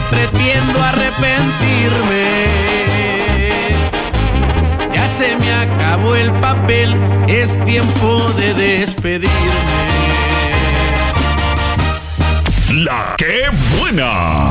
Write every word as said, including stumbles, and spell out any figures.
pretendo arrepentirme. Ya se me acabó el papel, es tiempo de despedirme. La que buena.